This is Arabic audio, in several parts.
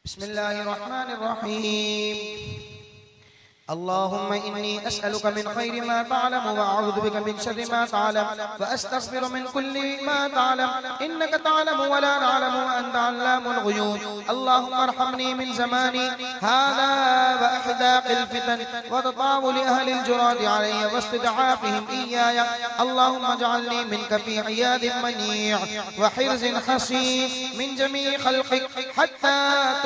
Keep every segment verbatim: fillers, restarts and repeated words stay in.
بسم الله الرحمن الرحيم. اللهم إني أسألك من خير ما تعلم وأعوذ بك من شر ما تعلم وأستغفر من كل ما تعلم إنك تعلم ولا نعلم وأنت علام الغيوب. اللهم ارحمني من زماني هذا وأحداق الفتن وتطاول أهل الجراد علي واستدعافهم إياي. اللهم اجعلني منك في عياد منيع وحرز حصين من جميع خلقك حتى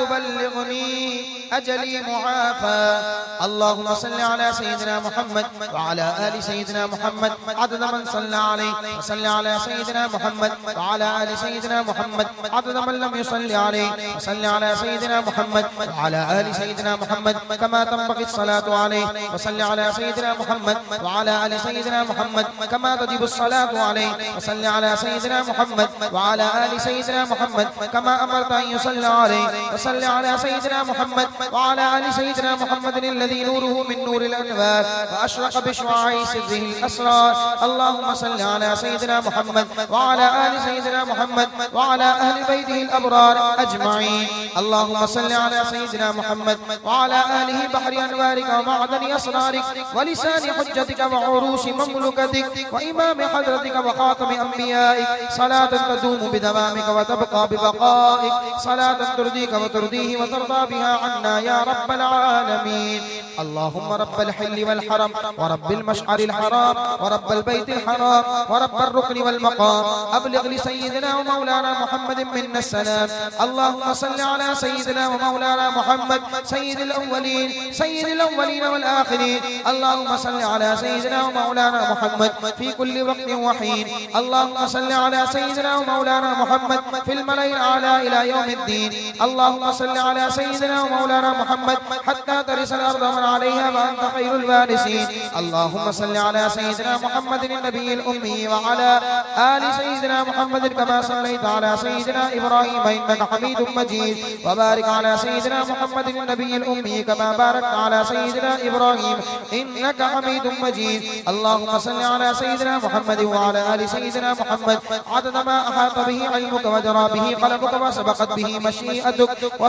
تبلغني أجلي معافى. اللهم صل على سيدنا محمد وعلى آل سيدنا محمد عدد من صلى عليه، وصل على سيدنا محمد وعلى آل سيدنا محمد عدد من لم يصل عليه، وصل على سيدنا محمد وعلى آل سيدنا محمد كما تنبغي الصلاة عليه، وصل على سيدنا محمد وعلى آل سيدنا محمد كما تجب الصلاة عليه، وصل على سيدنا محمد وعلى آل سيدنا محمد كما أمرت أن يصلى عليه، وصل على سيدنا محمد وعلى آل سيدنا محمد الذي نوره من نور الأنوار وأشرق بشعاع سره الأسرار. اللهم صل على سيدنا محمد وعلى آل سيدنا محمد وعلى أهل بيته الأبرار أجمعين. اللهم صل على سيدنا محمد وعلى آله بحر أنوارك ومعدن أسرارك ولسان حجتك وعروش مملكتك وإمام حضرتك وخاتم أنبيائك، صلاة تدوم بدوامك وتبقى ببقائك، صلاة ترضيك وترضيه وترضى بها عنا يا رب العالمين. اللهم رب الحل والحرم ورب المشعر الحرام ورب البيت الحرام ورب الركن والمقام، أبلغ لسيدنا ومولانا محمد منا السلام. اللهم صل على سيدنا ومولانا محمد سيد الأولين سيد الأولين والآخرين. اللهم صل على سيدنا ومولانا محمد في كل وقت وحين. اللهم صل على سيدنا ومولانا محمد في الملأ الأعلى إلى يوم الدين. اللهم صل على سيدنا ومولانا محمد حتى ترث الأرض من عليها وأنت خير الوارثين. اللهم صل على سيدنا محمد النبي الأمي وعلى آل سيدنا محمد كما صليت على سيدنا إبراهيم إنك حميد مجيد، وبارك على سيدنا محمد النبي الأمي كما باركت على سيدنا إبراهيم إنك حميد مجيد. اللهم صل على سيدنا محمد وعلى آل سيدنا محمد عدد ما أحاط به علمك وجرى به قلمك وسبقت به مشيئتك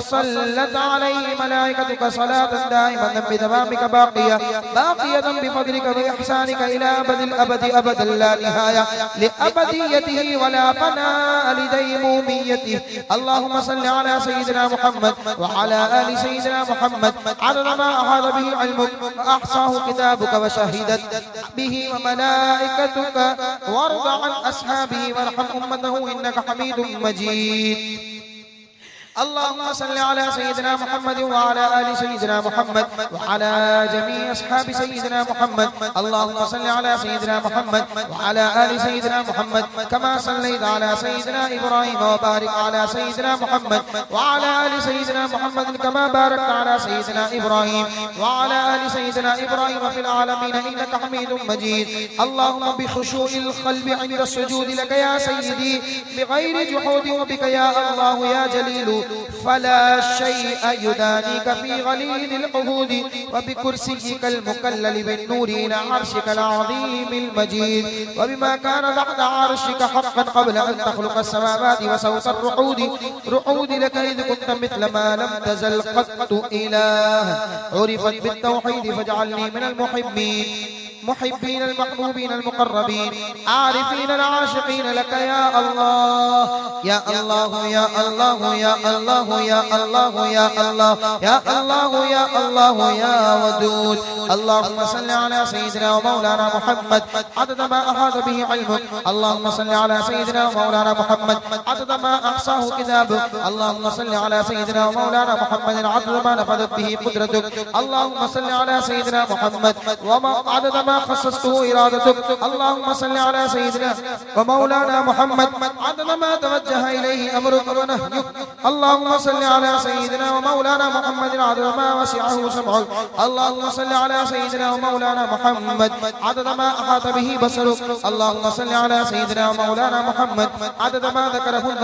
وصلت عليه ملائكتك صلاة دائمة بدوامك باقية باقية بفضلك وإحسانك إلى أبد الأبد أبدا لا نهاية لأبديته ولا فناء لديموميته. اللهم صل على سيدنا محمد وعلى آل سيدنا محمد عدد ما أحاط به علمك وأحصاه كتابك وشهدت به وملائكتك، وارض عن أصحابه وارحم أمته إنك حميد مجيد. اللهم صل على سيدنا محمد وعلى آل سيدنا محمد وعلى جميع أصحاب سيدنا محمد. اللهم صل على سيدنا محمد وعلى آل سيدنا محمد كما صليت على سيدنا إبراهيم، وبارك على سيدنا محمد وعلى آل سيدنا محمد كما باركت على سيدنا إبراهيم وعلى آل سيدنا إبراهيم في العالمين إنك حميد مجيد. اللهم بخشوع القلب عند السجود لك يا سيدي بغير جحود، وبك يا الله يا جليل فلا شيء يدانيك في غليظ العهود، وبكرسيك المكلل بالنور إلى عرشك العظيم المجيد، وبما كان تحت عرشك حقا قبل أن تخلق السماوات وصوت الرعود رعود لك إذ كنت مثل ما لم تزل قط إله عرفت بالتوحيد، فاجعلني من المحبين محبين المحبوبين المقربين عارفين العاشقين لك يا الله يا الله يا الله يا الله يا الله يا الله يا الله يا الله يا ودود. اللهم صل على سيدنا ومولانا محمد عدد ما أحاط به علمك. اللهم صل على سيدنا ومولانا محمد عدد ما أحصاه كتابك. اللهم صل على سيدنا ومولانا محمد عدد ما نفذت به قدرتك. اللهم صل على سيدنا محمد وعدد ما خصصته إرادتك. اللهم صل على سيدنا ومولانا محمد عدد ما توجه إليه أمرك ونهيك. اللهم صل على سيدنا ومولانا محمد عدد ما وسعه سمعك. اللهم صل على سيدنا ومولانا محمد عدد ما أحاط به بصرك. اللهم صل على سيدنا ومولانا محمد عدد ما ذكره الذاكرون.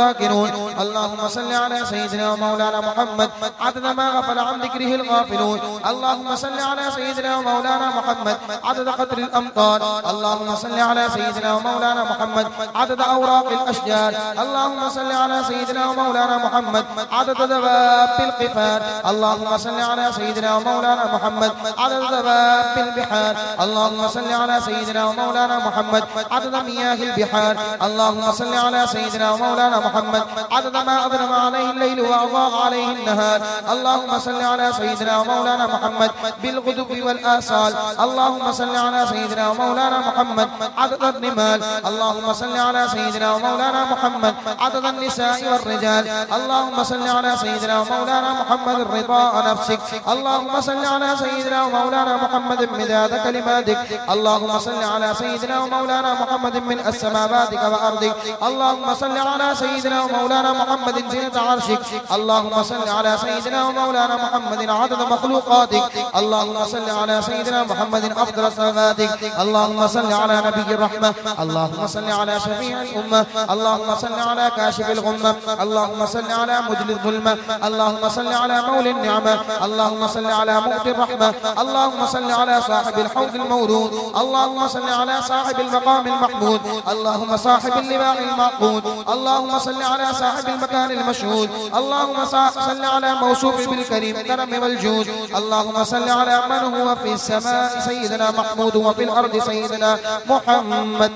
العاملون اللهم صل على سيدنا ومولانا محمد عدد ما غفل عن ذكره الغافلون اللهم صل على سيدنا ومولانا محمد عدد قدر الأمطار اللهم صل على سيدنا ومولانا محمد عدد أوراق الأشجار اللهم صل على سيدنا ومولانا محمد عدد دباب القفار اللهم صل على سيدنا ومولانا محمد عدد دباب البحار اللهم صل على سيدنا ومولانا محمد عدد مياه البحار اللهم صل على سيدنا ومولانا محمد عدد ما أظلم عليه الليل وأضاء عليه النهار اللهم صل على سيدنا ومولانا محمد بالغدو والآصال اللهم صل على سيدنا ومولانا محمد عدد الرمال اللهم صل على سيدنا ومولانا محمد عدد النساء والرجال اللهم صل على سيدنا ومولانا محمد رضاء نفسك اللهم صل على سيدنا ومولانا محمد مداد كلماتك اللهم صل على سيدنا ومولانا محمد من السماواتك وأرضك اللهم صل على سيدنا ومولانا محمد زينة عرشك اللهم صل على سيدنا ومولانا محمد عدد مخلوقاتك اللهم صل على سيدنا محمد أفضل صلاتك اللهم صل على نبي الرحمة اللهم صل على شفيع الأمة اللهم صل على كاشف الغمة اللهم صل على مجل الظلمة اللهم صل على مولى النعمة اللهم صل على مؤتي الرحمة اللهم صل على صاحب الحوض المورود اللهم صل على صاحب المقام المحمود اللهم صاحب اللواء المعقود اللهم صل على صاحب المكان المشهود اللهم صل على موصوف بالكريم الكرم والجود اللهم صل على من هو في السماء سيدنا محمود وفي الأرض سيدنا محمد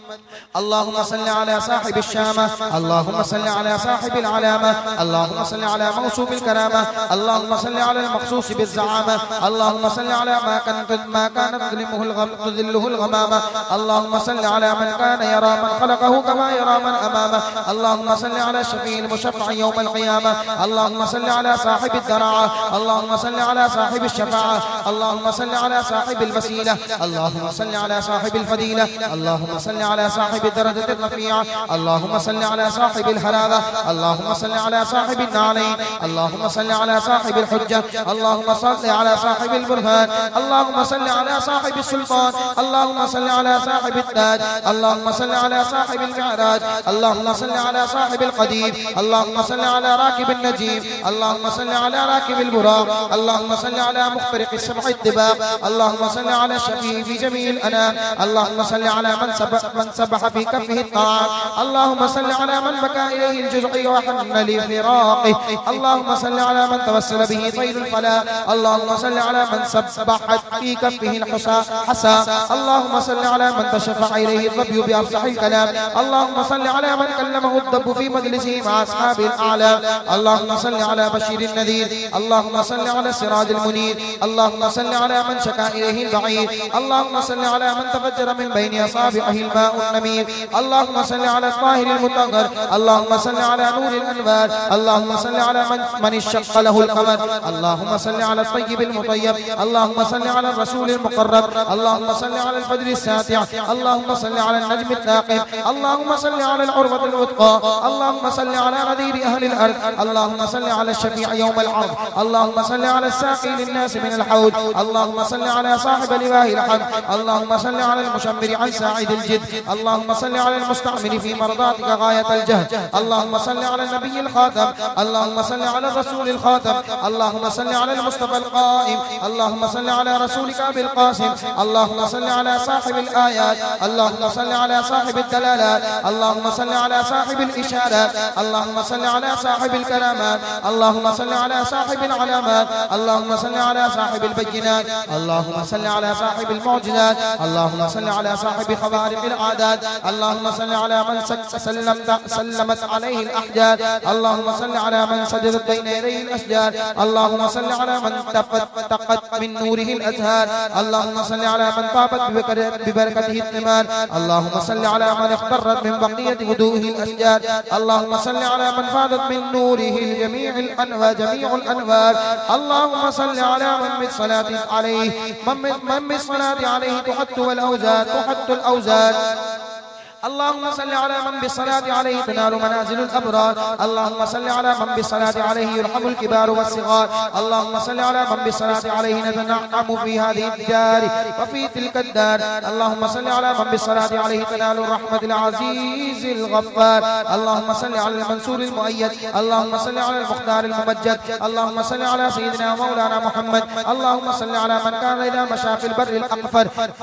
اللهم صل على صاحب الشامة اللهم صل على صاحب العلامة اللهم صل على موصوف الكرامة اللهم صل على المخصوص بالزعامة اللهم صل على ما كانت ما كانت تظلمه الغم تذله الغمامة اللهم صل على من كان يرى من خلقه كما يرى من أمامه اللهم صل على الشفيع المشفع يوم القيامة اللهم صل على صاحب الدرعة اللهم صل على صاحب الشفاعة اللهم صل على صاحب الوسيلة اللهم صل على صاحب الفضيلة اللهم صل على صاحب الدرجة الرفيعة اللهم صل على صاحب الحلاوة اللهم صل على صاحب النعلين اللهم صل على صاحب الحجة اللهم صل على صاحب البرهان اللهم صل على صاحب السلطان اللهم صل على صاحب التاج اللهم صل على صاحب المعراج اللهم صل على صاحب القديم اللهم صل على راكب النجيب اللهم صل على راكب البراق اللهم صل على مخترق السبع الدباق اللهم صل على الشفيع في جميع الأنام اللهم صل على من سبح من سبح في كفه الطعام اللهم صل على من بكى إليه الجزع وحن لفراقه اللهم صل على من توسل به طير الفلاح اللهم صل على من سبحت في كفه الحصى حسى اللهم صل على من تشفع إليه الظبي بأفصح الكلام اللهم صل على من كلمه الضب في مجلسه مع أصحاب الأعلى اللهم صل على بشير النذير اللهم صل على السراج المنير اللهم صل على من شكا إليه البعير اللهم صل على من تفجر من بين أصابعه الماء النمير اللهم صل على الطاهر المطهر اللهم صل على نور الأنوار اللهم صل على من من اشق له القمر اللهم صل على الطيب المطيب اللهم صل على الرسول المقرب اللهم صل على الفجر الساتع اللهم صل على النجم الثاقب اللهم صل على العروة الوثقى اللهم صل على نذير أهل الأرض اللهم صل على الشفيع يوم العرض اللهم صل على الساقي للناس من الحوض اللهم صل على صاحب لواء الحمد اللهم صل على المشمر عن ساعد الجد اللهم صل على المستعمل في مرضاتك غاية الجهد اللهم صل على النبي الخاتم اللهم صل على الرسول الخاتم اللهم صل على المصطفى القائم اللهم صل على رسولك أبي القاسم اللهم صل على صاحب الآيات اللهم صل على صاحب الدلالات اللهم صل على صاحب الإشارات اللهم صل على صاحب الكرامات اللهم صل على صاحب العلامات اللهم صل على صاحب البينات اللهم صل على صاحب المعجزات اللهم صل على صاحب خوارق العادات اللهم صل على من سلمت سلمت عليه الأحجار اللهم صل على من سجدت بين يديه الأشجار اللهم صل على من تفتقت من نوره الأزهار اللهم صل على من طابت ببركته الثمار اللهم صل على من اخترت من بقية هدوءه الأشجار اللهم صل على من فاضت من نوره جميع الأنوار جميع الأنوار اللهم صل على من بالصلاة عليه من بالصلاة عليه تحط والأوزار تحط الأوزار اللهم صل على من بالصلاة عليه تنال منازل الأبرار. اللهم صل على من بالصلاة عليه يرحم الكبار والصغار. اللهم صل على من بالصلاة عليه نتنعم في هذه الدار وفي تلك الدار. اللهم صل على من بالصلاة عليه تنال الرحمة العزيز الغفار. اللهم صل على المنصور المؤيد. اللهم صل على المختار الممجد. اللهم صل على سيدنا مولانا محمد. اللهم صل على من كان إذا مشى في البر الأقفر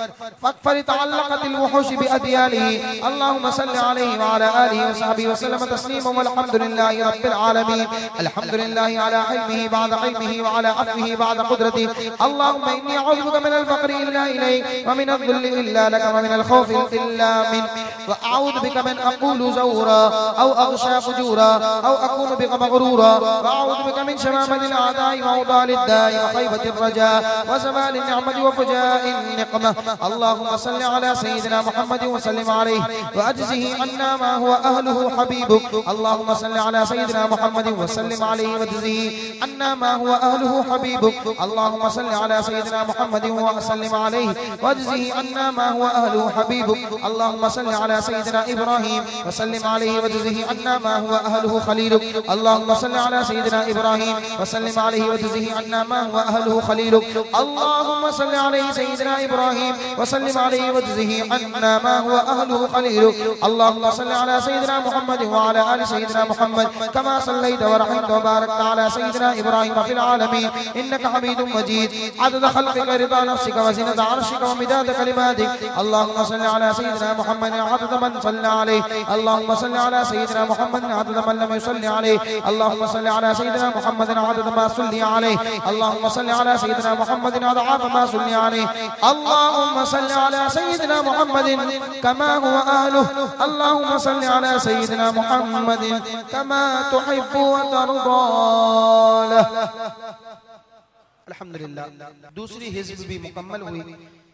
فاقفر تعلقت الوحوش بأدياله. اللهم صل عليه وعلى آله وصحبه وسلم تسليما والحمد لله رب العالمين. الحمد لله على حلمه بعد علمه وعلى عفوه بعد قدرته. اللهم إني أعوذ بك من الفقر إلا إليك ومن الذل إلا لك ومن الخوف إلا منك وأعوذ بك من أقول زورا أو أغشى فجورا أو أكون بك مغرورا وأعوذ بك من شمامة الأعداء وعضال الداء وخيبة الرجاء وزوال النعمة وفجاء النقمة. اللهم صل على سيدنا محمد وسلم عليه وأجزه عنا ما هو أهله حبيبك. اللهم صل على سيدنا محمد وسلم عليه واجزه عنا ما هو أهله حبيبك. اللهم صل على سيدنا محمد وسلم عليه واجزه عنا ما هو أهله حبيبك. اللهم صل على سيدنا إبراهيم وسلم عليه واجزه عنا ما هو أهله خليلك. اللهم صل على سيدنا إبراهيم وسلم عليه واجزه عنا ما هو أهله خليلك. اللهم صل عليه سيدنا إبراهيم وسلم عليه واجزه عنا ما هو أهله خليلك. اللهم صل على سيدنا محمد وعلى آل سيدنا محمد كما صليت ورحمت وباركت على سيدنا إبراهيم في العالمين إنك حميد مجيد. عدد خلقك رضا نفسك وزنة عرشك ومداد كلماتك. اللهم صل على سيدنا محمد عدد من صلى عليه. اللهم صل على سيدنا محمد عدد من لم يصلي عليه. اللهم صل على سيدنا محمد عدد ما صلي عليه. اللهم صل على سيدنا محمد أضعاف ما صلي عليه. اللهم صل على سيدنا محمد كما هو أهله. اللهم صل على سيدنا محمد كما تحب وترضى له. الحمدللہ دوسری حزب بھی مکمل ہوئی.